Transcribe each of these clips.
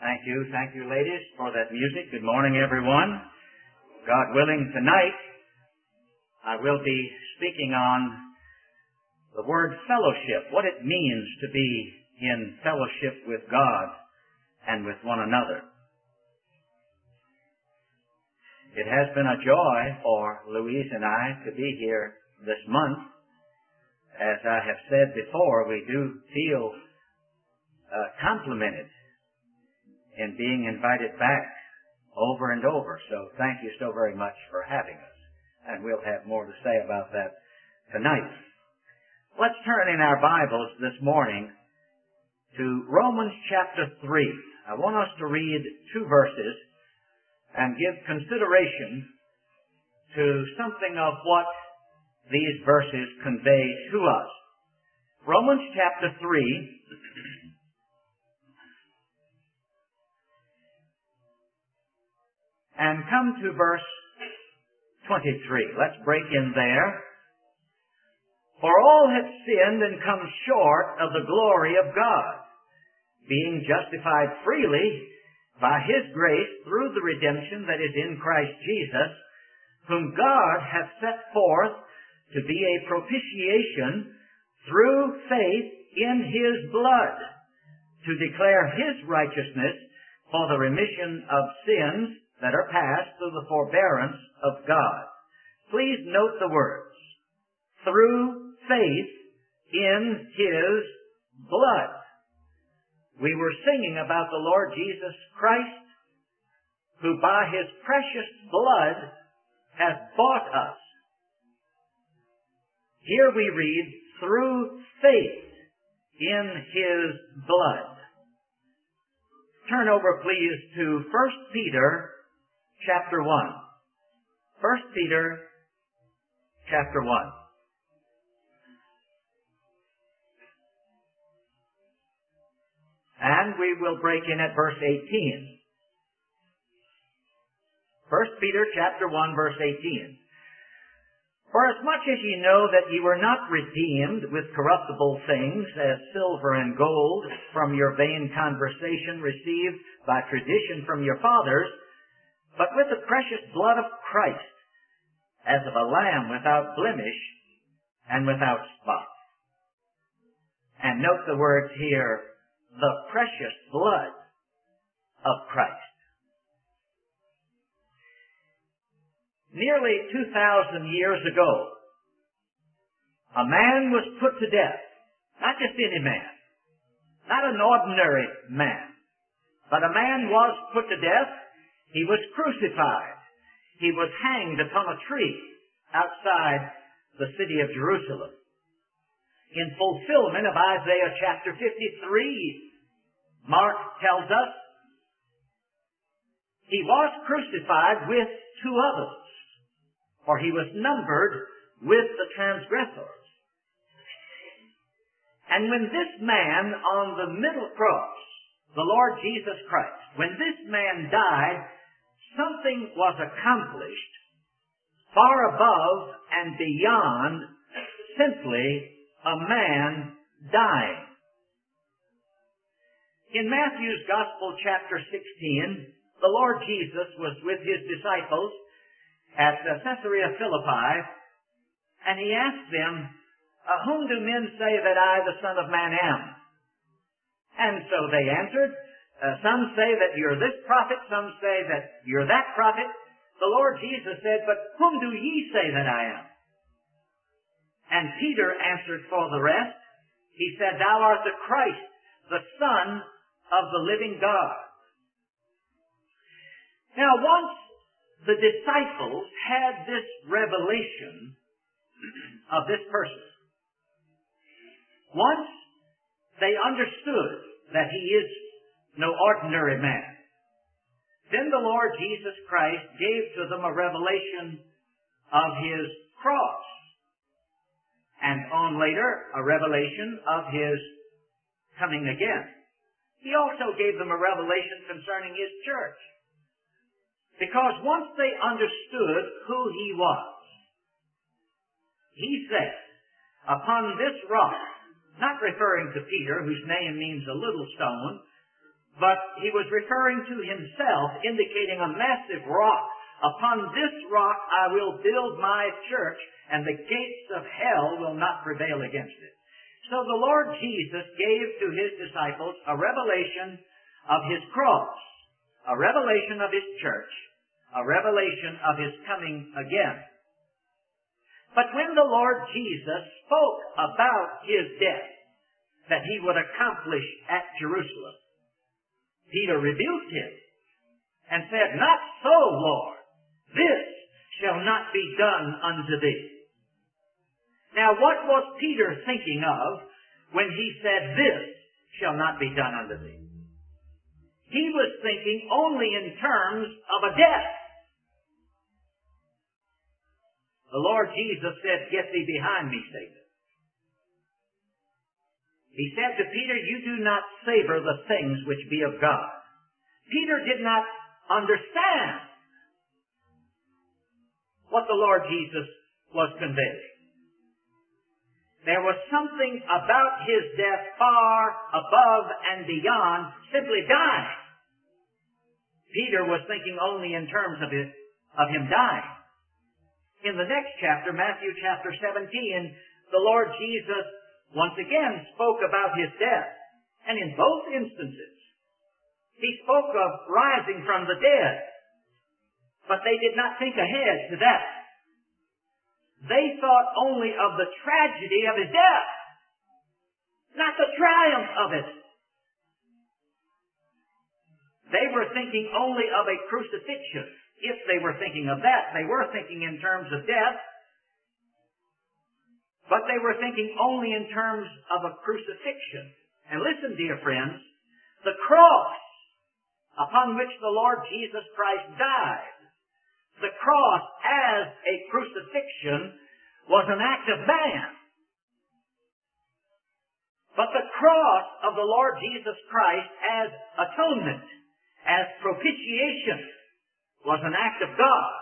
Thank you, ladies, for that music. Good morning, everyone. God willing, tonight I will be speaking on the word fellowship, what it means to be in fellowship with God and with one another. It has been a joy for Louise and I to be here this month. As I have said before, we do feel complimented in being invited back over and over. So thank you so very much for having us. And we'll have more to say about that tonight. Let's turn in our Bibles this morning to Romans chapter 3. I want us to read 2 verses and give consideration to something of what these verses convey to us. Romans chapter 3, and come to verse 23. Let's break in there. For all have sinned and come short of the glory of God, being justified freely by His grace through the redemption that is in Christ Jesus, whom God hath set forth to be a propitiation through faith in His blood, to declare His righteousness for the remission of sins that are passed through the forbearance of God. Please note the words, through faith in His blood. We were singing about the Lord Jesus Christ, who by His precious blood has bought us. Here we read, through faith in His blood. Turn over, please, to 1 Peter chapter 1. 1 Peter chapter 1. And we will break in at verse 18. 1 Peter chapter 1, verse 18. For as much as ye know that ye were not redeemed with corruptible things, as silver and gold, from your vain conversation received by tradition from your fathers, but with the precious blood of Christ, as of a lamb without blemish and without spot. And note the words here, the precious blood of Christ. Nearly 2,000 years ago, a man was put to death. Not just any man. Not an ordinary man. But a man was put to death. He was crucified. He was hanged upon a tree outside the city of Jerusalem. In fulfillment of Isaiah chapter 53, Mark tells us, he was crucified with 2 others, for he was numbered with the transgressors. And when this man on the middle cross, the Lord Jesus Christ, when this man died, something was accomplished far above and beyond simply a man dying. In Matthew's Gospel, chapter 16, the Lord Jesus was with His disciples at Caesarea Philippi, and He asked them, whom do men say that I, the Son of Man, am? And so they answered, some say that you're this prophet, some say that you're that prophet. The Lord Jesus said, but whom do ye say that I am? And Peter answered for the rest. He said, thou art the Christ, the Son of the living God. Now, once the disciples had this revelation of this person, once they understood that He is no ordinary man, then the Lord Jesus Christ gave to them a revelation of His cross, and on later, a revelation of His coming again. He also gave them a revelation concerning His church. Because once they understood who He was, He said, upon this rock, not referring to Peter, whose name means a little stone, but he was referring to himself, indicating a massive rock. Upon this rock I will build my church, and the gates of hell will not prevail against it. So the Lord Jesus gave to his disciples a revelation of his cross, a revelation of his church, a revelation of his coming again. But when the Lord Jesus spoke about his death that he would accomplish at Jerusalem, Peter rebuked him and said, "Not so, Lord. This shall not be done unto thee." Now, what was Peter thinking of when he said, "This shall not be done unto thee"? He was thinking only in terms of a death. The Lord Jesus said, "Get thee behind me, Satan." He said to Peter, "You do not savor the things which be of God." Peter did not understand what the Lord Jesus was conveying. There was something about his death far above and beyond simply dying. Peter was thinking only in terms of him dying. In the next chapter, Matthew chapter 17, the Lord Jesus once again spoke about his death. And in both instances, he spoke of rising from the dead. But they did not think ahead to that. They thought only of the tragedy of his death, not the triumph of it. They were thinking only of a crucifixion. If they were thinking of that, they were thinking in terms of death, but they were thinking only in terms of a crucifixion. And listen, dear friends, the cross upon which the Lord Jesus Christ died, the cross as a crucifixion, was an act of man. But the cross of the Lord Jesus Christ as atonement, as propitiation, was an act of God.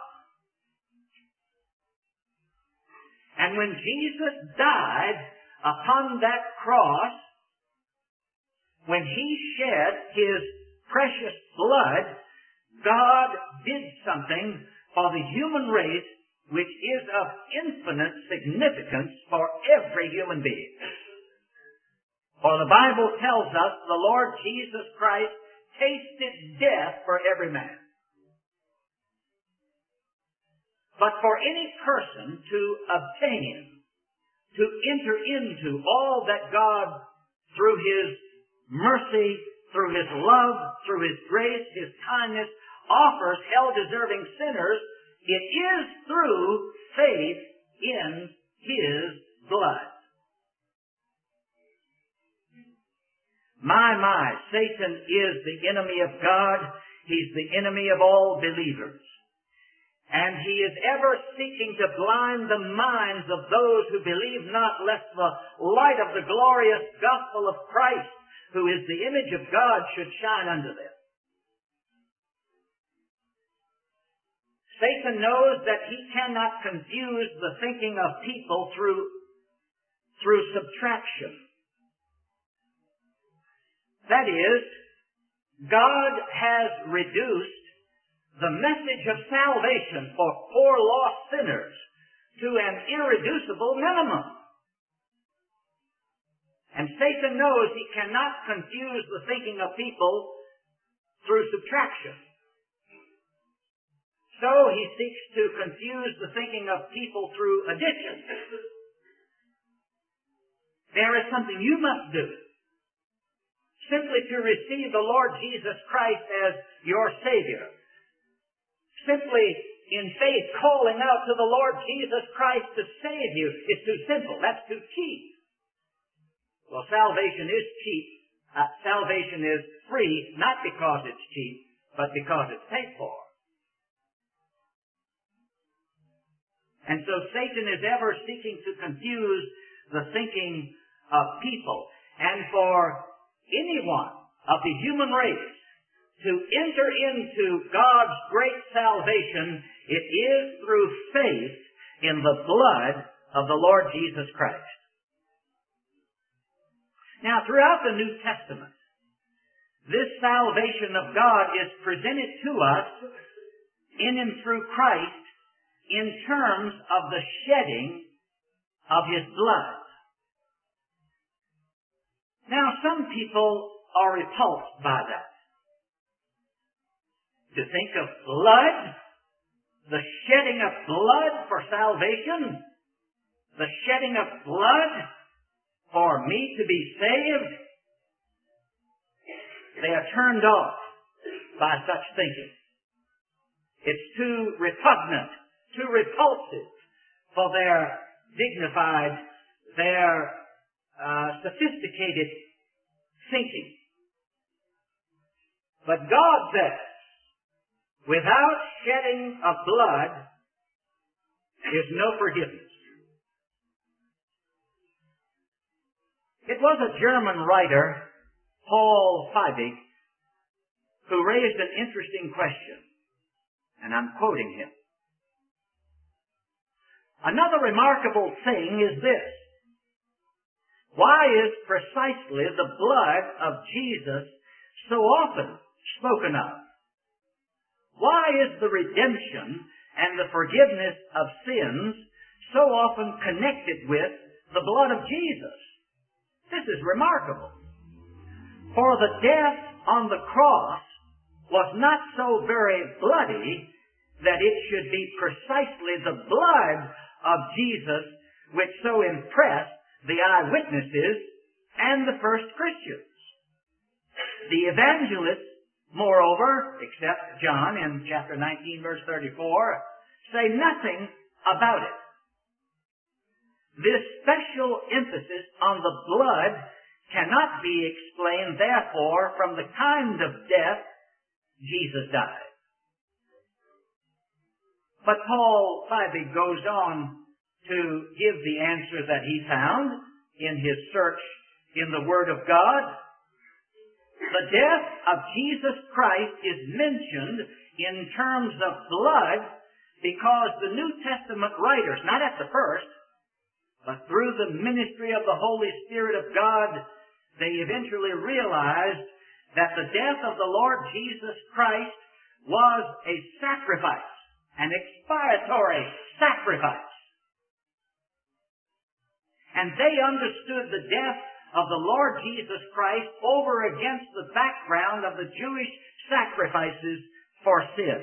And when Jesus died upon that cross, when he shed his precious blood, God did something for the human race which is of infinite significance for every human being. For the Bible tells us the Lord Jesus Christ tasted death for every man. But for any person to obtain, to enter into all that God, through his mercy, through his love, through his grace, his kindness, offers hell-deserving sinners, it is through faith in his blood. My, Satan is the enemy of God. He's the enemy of all believers. And he is ever seeking to blind the minds of those who believe not, lest the light of the glorious gospel of Christ, who is the image of God, should shine unto them. Satan knows that he cannot confuse the thinking of people through subtraction. That is, God has reduced the message of salvation for poor lost sinners to an irreducible minimum. And Satan knows he cannot confuse the thinking of people through subtraction. So he seeks to confuse the thinking of people through addition. There is something you must do. Simply to receive the Lord Jesus Christ as your Savior. Simply in faith calling out to the Lord Jesus Christ to save you is too simple. That's too cheap. Well, salvation is cheap. Salvation is free, not because it's cheap, but because it's paid for. And so Satan is ever seeking to confuse the thinking of people. And for anyone of the human race to enter into God's great salvation, it is through faith in the blood of the Lord Jesus Christ. Now, throughout the New Testament, This salvation of God is presented to us in and through Christ in terms of the shedding of His blood. Now, some people are repulsed by that. To think of blood, the shedding of blood for salvation, the shedding of blood for me to be saved, they are turned off by such thinking. It's too repugnant, too repulsive for their dignified, their sophisticated thinking. But God says, without shedding of blood is no forgiveness. It was a German writer, Paul Feibig, who raised an interesting question, and I'm quoting him. Another remarkable thing is this. Why is precisely the blood of Jesus so often spoken of? Why is the redemption and the forgiveness of sins so often connected with the blood of Jesus? This is remarkable. For the death on the cross was not so very bloody that it should be precisely the blood of Jesus which so impressed the eyewitnesses and the first Christians. The evangelists, moreover, except John in chapter 19, verse 34, say nothing about it. This special emphasis on the blood cannot be explained, therefore, from the kind of death Jesus died. But Paul Feibig goes on to give the answer that he found in his search in the Word of God. The death of Jesus Christ is mentioned in terms of blood because the New Testament writers, not at the first, but through the ministry of the Holy Spirit of God, they eventually realized that the death of the Lord Jesus Christ was a sacrifice, an expiatory sacrifice. And they understood the death of the Lord Jesus Christ over against the background of the Jewish sacrifices for sin.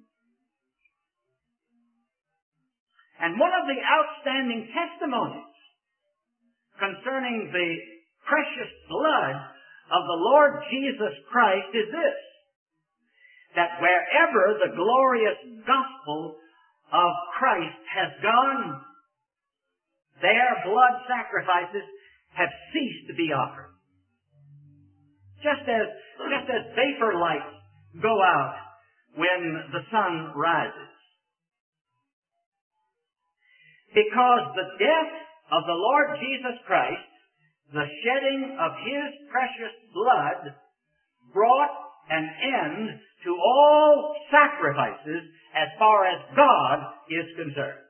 And one of the outstanding testimonies concerning the precious blood of the Lord Jesus Christ is this, that wherever the glorious gospel of Christ has gone, their blood sacrifices have ceased to be offered. Just as vapor lights go out when the sun rises. Because the death of the Lord Jesus Christ, the shedding of His precious blood, brought an end to all sacrifices as far as God is concerned.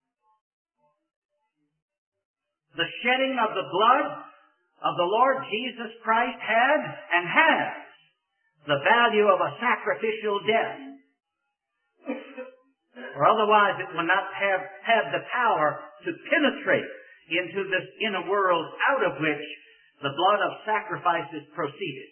The shedding of the blood of the Lord Jesus Christ had and has the value of a sacrificial death. Or otherwise it will not have the power to penetrate into this inner world out of which the blood of sacrifices proceeded.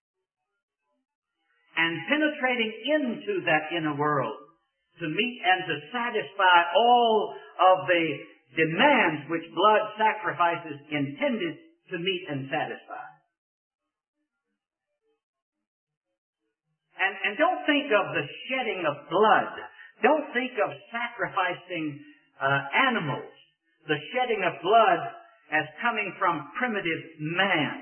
And penetrating into that inner world to meet and to satisfy all of the demands which blood sacrifices intended to meet and satisfy. And don't think of the shedding of blood. Don't think of sacrificing animals, the shedding of blood as coming from primitive man.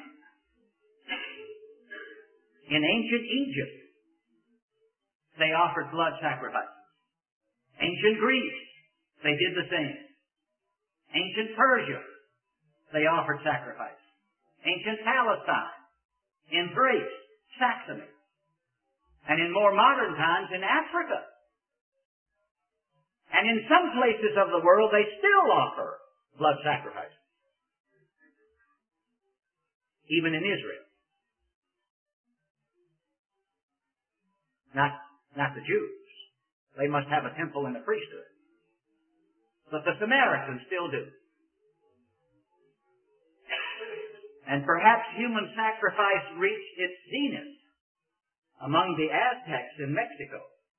In ancient Egypt, they offered blood sacrifices. Ancient Greece, they did the same. Ancient Persia, they offered sacrifice. Ancient Palestine, in Thrace, Saxony, and in more modern times in Africa. And in some places of the world, they still offer blood sacrifices. Even in Israel. Not the Jews. They must have a temple and a priesthood. But the Samaritans still do. And perhaps human sacrifice reached its zenith among the Aztecs in Mexico.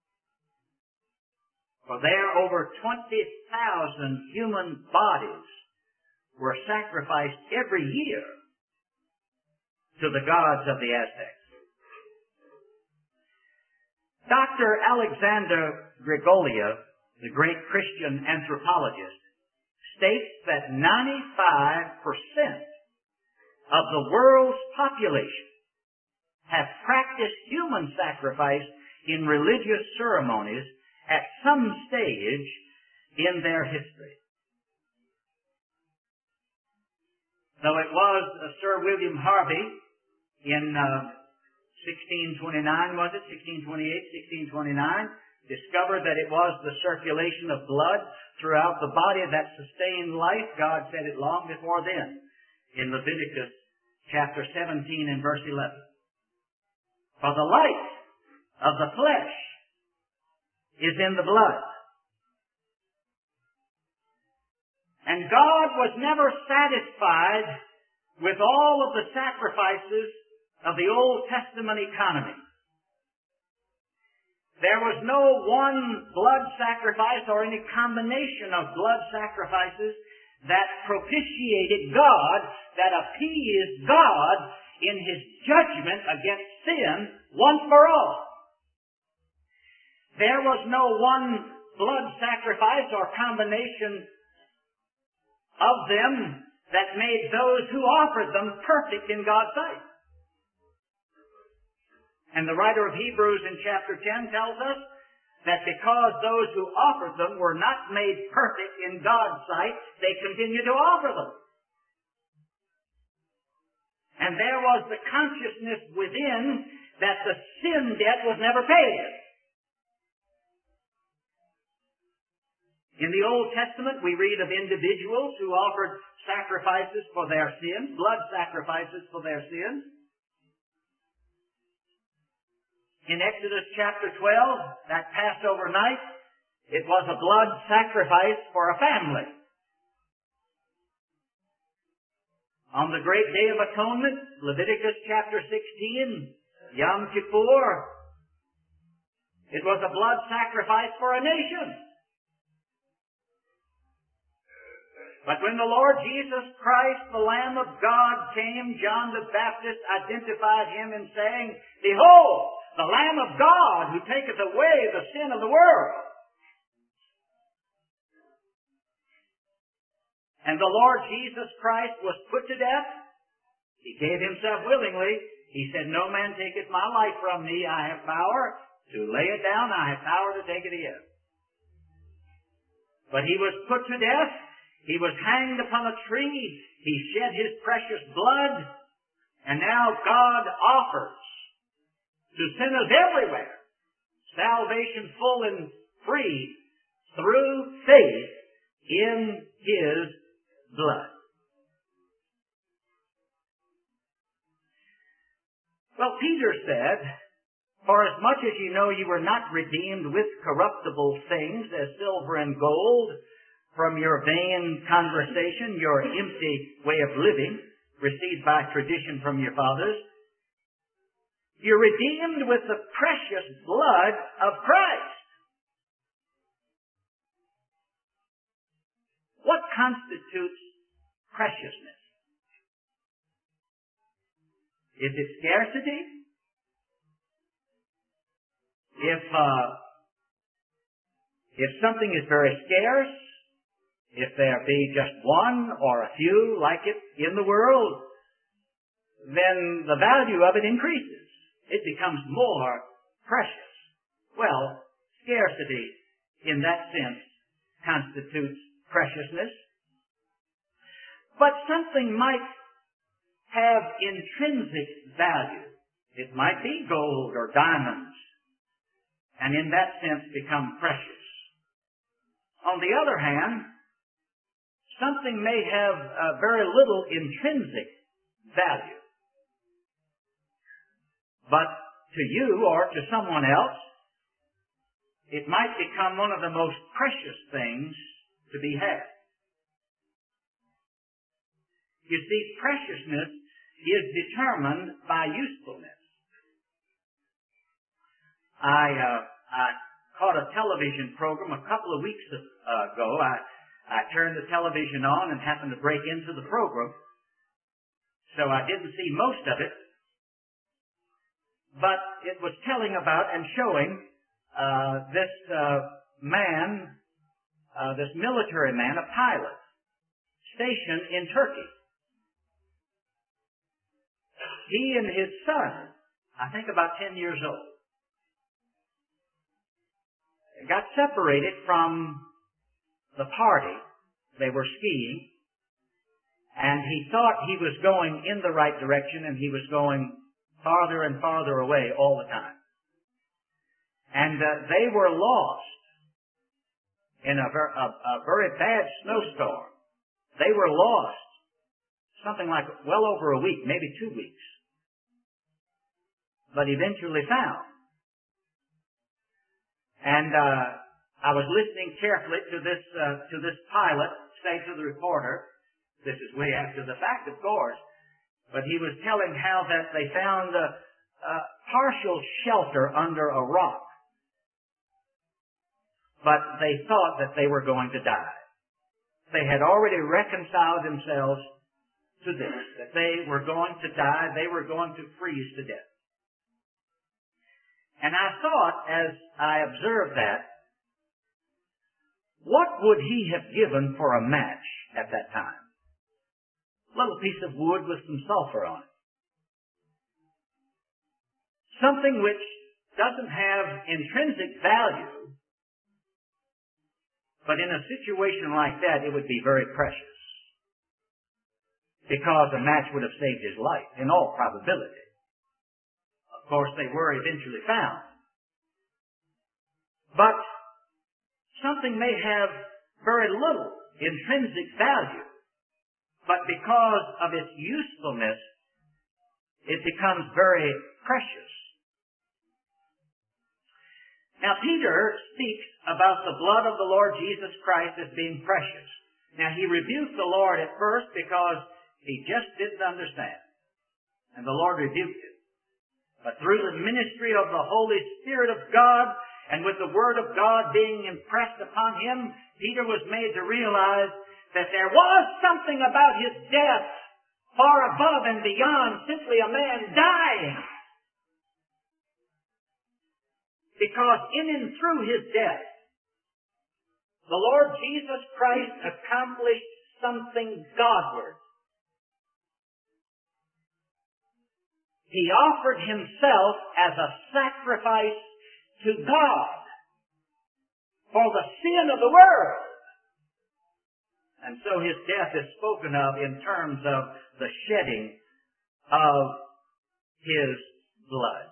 For there over 20,000 human bodies were sacrificed every year to the gods of the Aztecs. Dr. Alexander Grigoliev, the great Christian anthropologist, states that 95% of the world's population have practiced human sacrifice in religious ceremonies at some stage in their history. So it was Sir William Harvey in 1629, was it? 1628, 1629, discovered that it was the circulation of blood throughout the body that sustained life. God said it long before then in Leviticus chapter 17 and verse 11. For the life of the flesh is in the blood. And God was never satisfied with all of the sacrifices of the Old Testament economy. There was no one blood sacrifice or any combination of blood sacrifices that propitiated God, that appeased God in His judgment against sin once for all. There was no one blood sacrifice or combination of them that made those who offered them perfect in God's sight. And the writer of Hebrews in chapter 10 tells us that because those who offered them were not made perfect in God's sight, they continued to offer them. And there was the consciousness within that the sin debt was never paid. In the Old Testament, we read of individuals who offered sacrifices for their sins, blood sacrifices for their sins. In Exodus chapter 12, that Passover night, it was a blood sacrifice for a family. On the great Day of Atonement, Leviticus chapter 16, Yom Kippur, it was a blood sacrifice for a nation. But when the Lord Jesus Christ, the Lamb of God, came, John the Baptist identified Him in saying, "Behold, the Lamb of God who taketh away the sin of the world." And the Lord Jesus Christ was put to death. He gave Himself willingly. He said, "No man taketh my life from me. I have power to lay it down. I have power to take it again." But He was put to death. He was hanged upon a tree. He shed His precious blood. And now God offers to sinners everywhere salvation full and free through faith in His blood. Well, Peter said, "Forasmuch as you know you were not redeemed with corruptible things as silver and gold from your vain conversation, your empty way of living, received by tradition from your fathers, you're redeemed with the precious blood of Christ." What constitutes preciousness? Is it scarcity? If something is very scarce, if there be just one or a few like it in the world, then the value of it increases. It becomes more precious. Well, scarcity in that sense constitutes preciousness. But something might have intrinsic value. It might be gold or diamonds, and in that sense become precious. On the other hand, something may have very little intrinsic value, but to you or to someone else, it might become one of the most precious things to be had. You see, preciousness is determined by usefulness. I caught a television program a couple of weeks ago. I turned the television on and happened to break into the program, so I didn't see most of it. But it was telling about and showing this man, this military man, a pilot, stationed in Turkey. He and his son, I think about 10 years old, got separated from the party. They were skiing, and he thought he was going in the right direction, and he was going farther and farther away all the time. And they were lost in a very bad snowstorm. They were lost something like well over a week, maybe 2 weeks, but eventually found. And I was listening carefully to this pilot say to the reporter, this is way after the fact, of course, but he was telling how that they found a partial shelter under a rock, but they thought that they were going to die. They had already reconciled themselves to this, that they were going to die, they were going to freeze to death. And I thought, as I observed that, what would he have given for a match at that time? A little piece of wood with some sulfur on it. Something which doesn't have intrinsic value, but in a situation like that, it would be very precious, because a match would have saved his life, in all probability. Of course, they were eventually found. But something may have very little intrinsic value, but because of its usefulness, it becomes very precious. Now, Peter speaks about the blood of the Lord Jesus Christ as being precious. Now, he rebuked the Lord at first because he just didn't understand, and the Lord rebuked him. But through the ministry of the Holy Spirit of God, and with the Word of God being impressed upon him, Peter was made to realize that there was something about his death far above and beyond simply a man dying. Because in and through his death, the Lord Jesus Christ accomplished something Godward. He offered himself as a sacrifice to God for the sin of the world. And so his death is spoken of in terms of the shedding of his blood.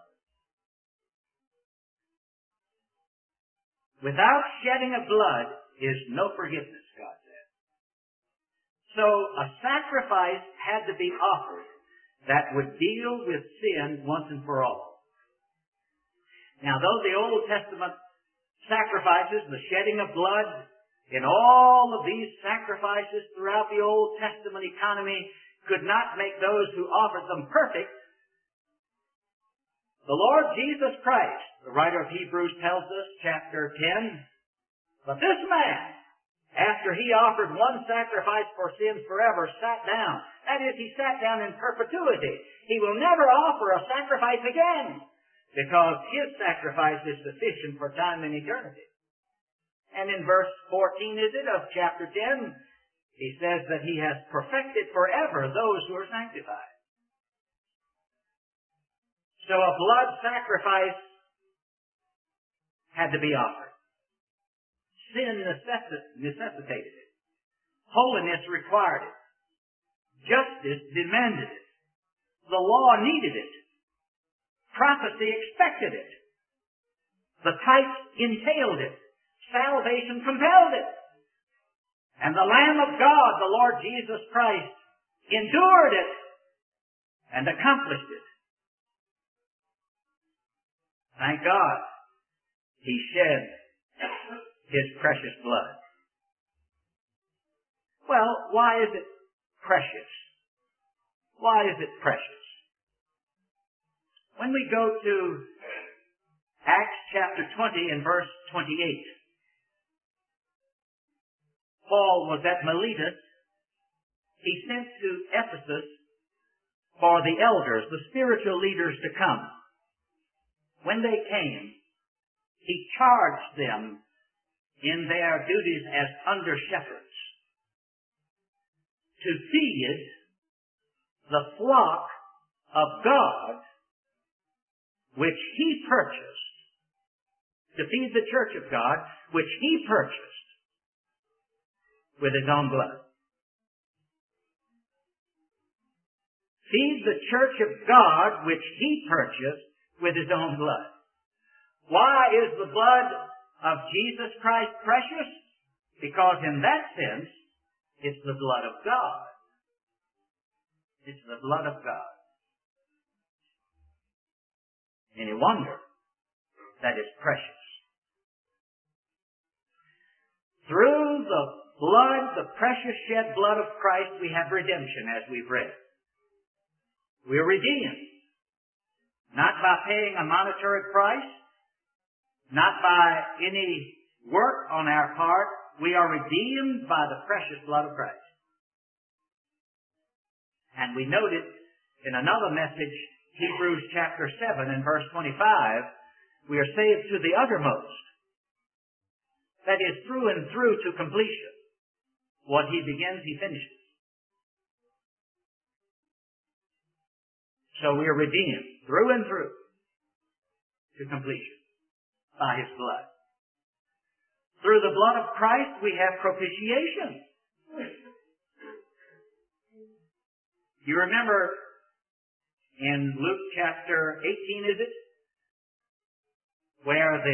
Without shedding of blood is no forgiveness, God said. So a sacrifice had to be offered that would deal with sin once and for all. Now, though the Old Testament sacrifices, the shedding of blood, in all of these sacrifices throughout the Old Testament economy could not make those who offered them perfect, the Lord Jesus Christ, the writer of Hebrews tells us, chapter 10, but this man, after he offered one sacrifice for sins forever, sat down. That is, he sat down in perpetuity. He will never offer a sacrifice again, because his sacrifice is sufficient for time and eternity. And in verse 14, is it, of chapter 10, he says that he has perfected forever those who are sanctified. So a blood sacrifice had to be offered. Sin necessitated it. Holiness required it. Justice demanded it. The law needed it. Prophecy expected it. The types entailed it. Salvation compelled it. And the Lamb of God, the Lord Jesus Christ, endured it and accomplished it. Thank God He shed His precious blood. Well, why is it precious? Why is it precious? When we go to Acts chapter 20 and verse 28, Paul was at Miletus. He sent to Ephesus for the elders, the spiritual leaders to come. When they came, he charged them in their duties as under-shepherds to feed the flock of God which he purchased, to feed the church of God which he purchased with his own blood. Feed the church of God which he purchased with his own blood. Why is the blood of Jesus Christ precious? Because in that sense, it's the blood of God. It's the blood of God. Any wonder that is precious? Through the blood, the precious shed blood of Christ, we have redemption, as we've read. We're redeemed. Not by paying a monetary price, not by any work on our part. We are redeemed by the precious blood of Christ. And we noted in another message, Hebrews chapter 7 and verse 25, we are saved to the uttermost. That is, through and through to completion. What he begins, he finishes. So we are redeemed through and through to completion by his blood. Through the blood of Christ, we have propitiation. You remember in Luke chapter 18, is it? Where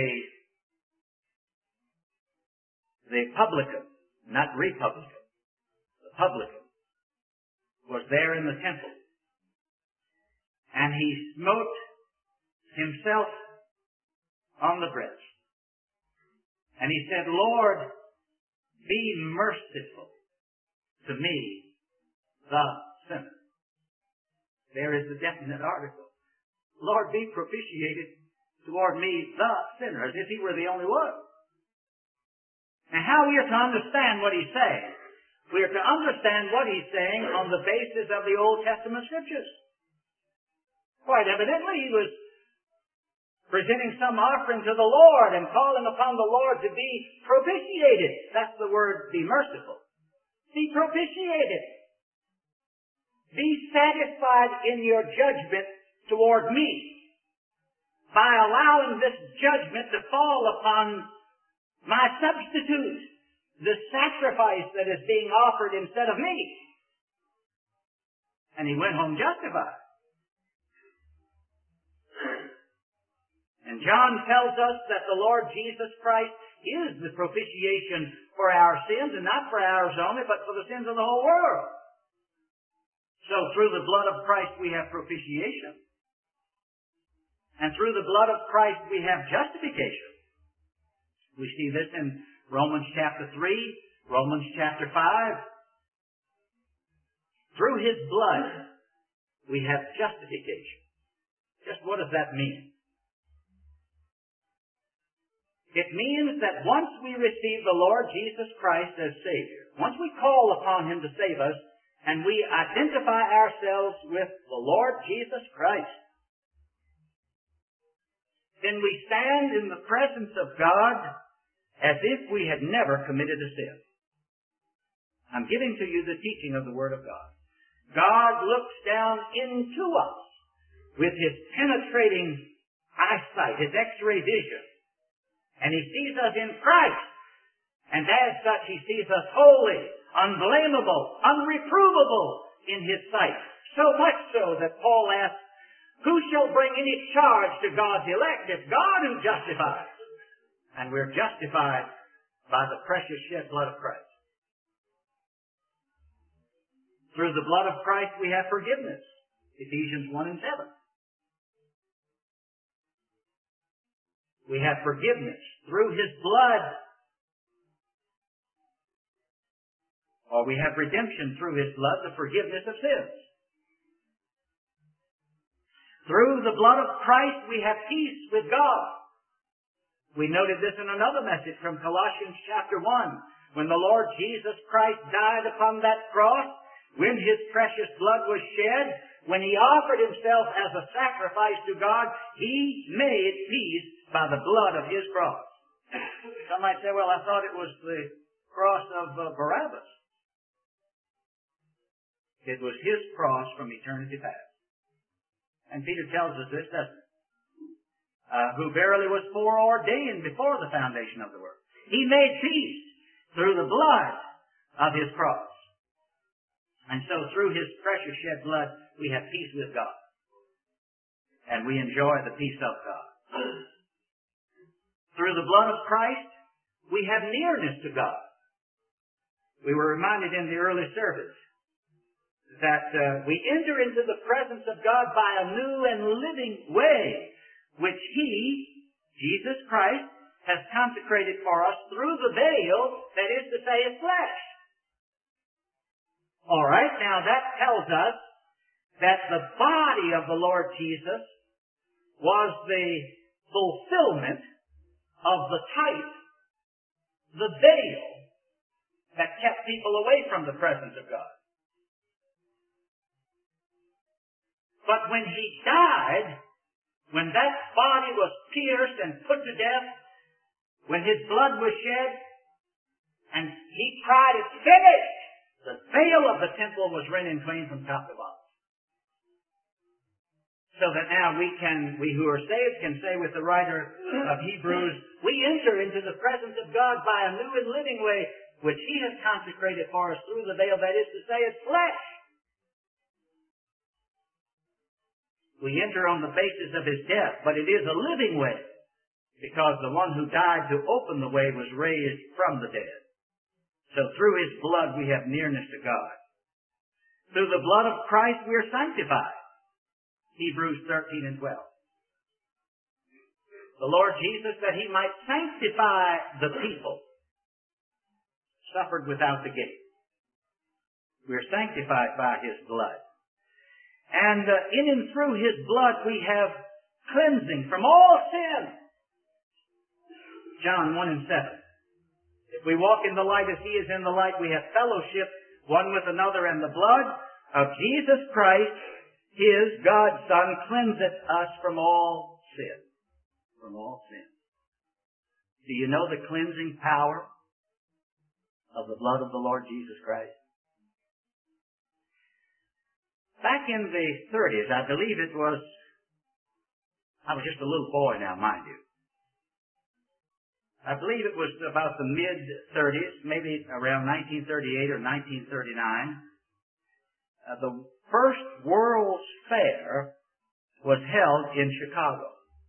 the publican, not republican, the publican was there in the temple. And he smote himself on the breast. And he said, Lord, be merciful to me, the sinner. There is the definite article. Lord, be propitiated toward me, the sinner, as if he were the only one. Now, how we are to understand what he's saying? We are to understand what he's saying on the basis of the Old Testament Scriptures. Quite evidently, he was presenting some offering to the Lord and calling upon the Lord to be propitiated. That's the word, be merciful. Be propitiated. Be satisfied in your judgment toward me by allowing this judgment to fall upon my substitute, the sacrifice that is being offered instead of me. And he went home justified. And John tells us that the Lord Jesus Christ is the propitiation for our sins, and not for ours only, but for the sins of the whole world. So through the blood of Christ we have propitiation. And through the blood of Christ we have justification. We see this in Romans chapter 3, Romans chapter 5. Through his blood we have justification. Just what does that mean? It means that once we receive the Lord Jesus Christ as Savior, once we call upon him to save us, and we identify ourselves with the Lord Jesus Christ, then we stand in the presence of God as if we had never committed a sin. I'm giving to you the teaching of the Word of God. God looks down into us with his penetrating eyesight, his X-ray vision, and he sees us in Christ. And as such, he sees us holy, unblameable, unreprovable in his sight. So much so that Paul asks, who shall bring any charge to God's elect? It's God who justifies. And we're justified by the precious shed blood of Christ. Through the blood of Christ we have forgiveness. Ephesians 1 and 7. We have forgiveness through His blood. Or we have redemption through His blood, the forgiveness of sins. Through the blood of Christ we have peace with God. We noted this in another message from Colossians chapter 1. When the Lord Jesus Christ died upon that cross, when His precious blood was shed, when He offered Himself as a sacrifice to God, He made peace by the blood of His cross. Some might say, well, I thought it was the cross of Barabbas. It was His cross from eternity past. And Peter tells us this, doesn't he? Who verily was foreordained before the foundation of the world. He made peace through the blood of His cross. And so through His precious shed blood, we have peace with God. And we enjoy the peace of God. Through the blood of Christ, we have nearness to God. We were reminded in the early service that we enter into the presence of God by a new and living way, which He, Jesus Christ, has consecrated for us through the veil, that is to say, His flesh. All right, now that tells us that the body of the Lord Jesus was the fulfillment of the type, the veil, that kept people away from the presence of God. But when He died, when that body was pierced and put to death, when His blood was shed, and He cried, "It's finished," the veil of the temple was rent in twain from top to bottom. So that now we who are saved can say with the writer of Hebrews, we enter into the presence of God by a new and living way, which He has consecrated for us through the veil, that is to say, His flesh. We enter on the basis of His death, but it is a living way, because the one who died to open the way was raised from the dead. So through His blood we have nearness to God. Through the blood of Christ we are sanctified. Hebrews 13 and 12. The Lord Jesus, that He might sanctify the people, suffered without the gate. We are sanctified by His blood. And in and through His blood we have cleansing from all sin. John 1 and 7. If we walk in the light as He is in the light, we have fellowship one with another, and the blood of Jesus Christ, His, God's Son, cleanseth us from all sin. From all sin. Do you know the cleansing power of the blood of the Lord Jesus Christ? Back in the 30s, I believe it was, I was just a little boy now, mind you. I believe it was about the mid-30s, maybe around 1938 or 1939. The first World's Fair was held in Chicago.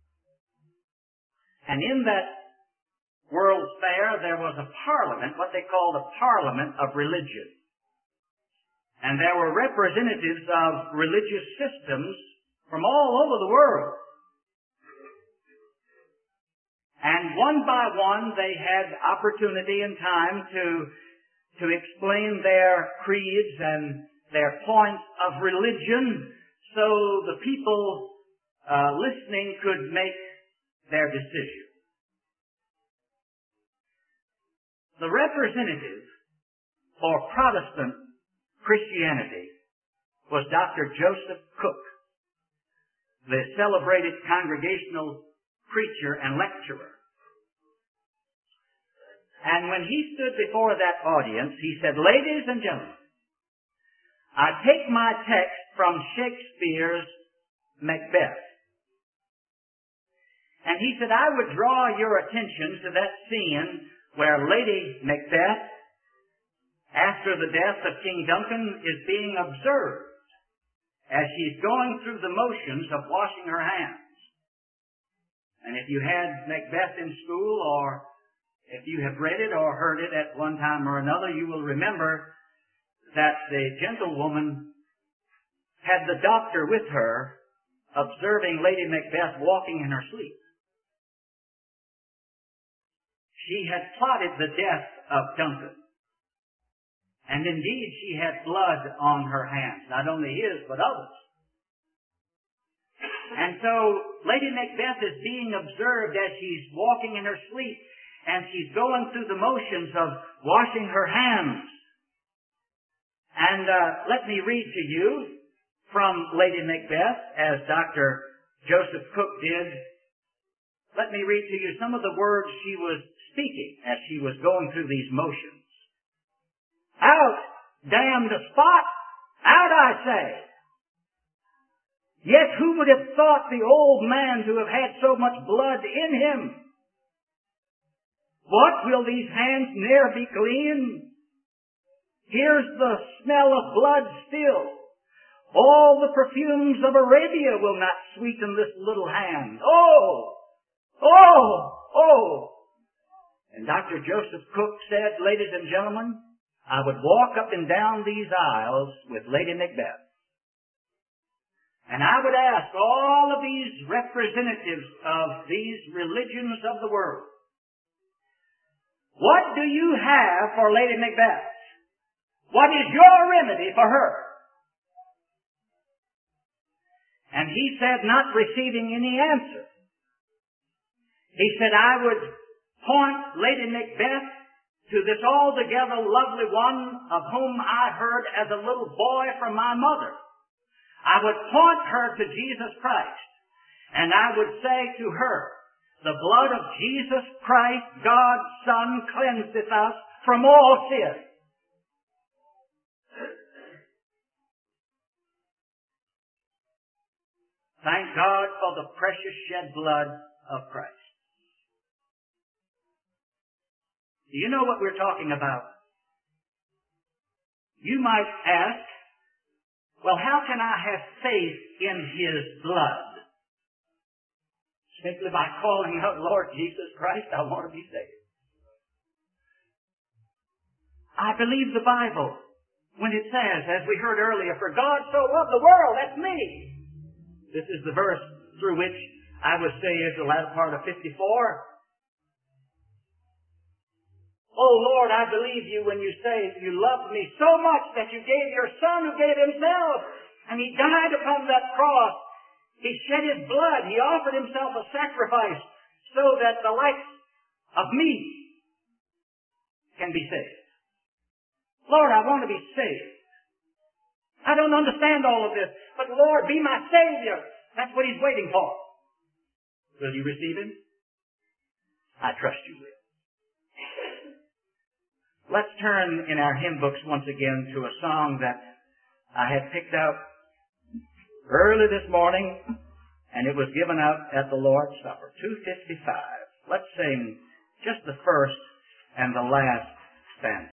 And in that World's Fair, there was a parliament, what they called a parliament of religion. And there were representatives of religious systems from all over the world. And one by one, they had opportunity and time to explain their creeds and their points of religion, so the people listening could make their decision. The representative for Protestant Christianity was Dr. Joseph Cook, the celebrated Congregational preacher and lecturer. And when he stood before that audience, he said, "Ladies and gentlemen, I take my text from Shakespeare's Macbeth." And he said, "I would draw your attention to that scene where Lady Macbeth, after the death of King Duncan, is being observed as she's going through the motions of washing her hands. And if you had Macbeth in school, or if you have read it or heard it at one time or another, you will remember that the gentlewoman had the doctor with her, observing Lady Macbeth walking in her sleep. she had plotted the death of Duncan. And indeed, she had blood on her hands, not only his, but others. And so, Lady Macbeth is being observed as she's walking in her sleep, and she's going through the motions of washing her hands. And let me read to you from Lady Macbeth, as Dr. Joseph Cook did. Let me read to you some of the words she was speaking as she was going through these motions. Out, damned spot! Out, I say! Yet who would have thought the old man to have had so much blood in him? What, will these hands ne'er be clean? Here's the smell of blood still. All the perfumes of Arabia will not sweeten this little hand. Oh! Oh! Oh! And Dr. Joseph Cook said, ladies and gentlemen, I would walk up and down these aisles with Lady Macbeth. And I would ask all of these representatives of these religions of the world, what do you have for Lady Macbeth? What is your remedy for her? And he said, not receiving any answer, he said, I would point Lady Macbeth to this altogether lovely one of whom I heard as a little boy from my mother. I would point her to Jesus Christ, and I would say to her, the blood of Jesus Christ, God's Son, cleanseth us from all sin. Thank God for the precious shed blood of Christ. Do you know what we're talking about? You might ask, well, how can I have faith in His blood? Simply by calling out, Lord Jesus Christ, I want to be saved. I believe the Bible when it says, as we heard earlier, for God so loved the world, that's me. This is the verse through which I would say is the latter part of 54. Oh Lord, I believe you when you say you loved me so much that you gave your Son who gave Himself. And He died upon that cross. He shed His blood. He offered Himself a sacrifice so that the likes of me can be saved. Lord, I want to be saved. I don't understand all of this, but Lord, be my Savior. That's what He's waiting for. Will you receive Him? I trust you will. Let's turn in our hymn books once again to a song that I had picked out early this morning, and it was given out at the Lord's Supper, 255. Let's sing just the first and the last stanza.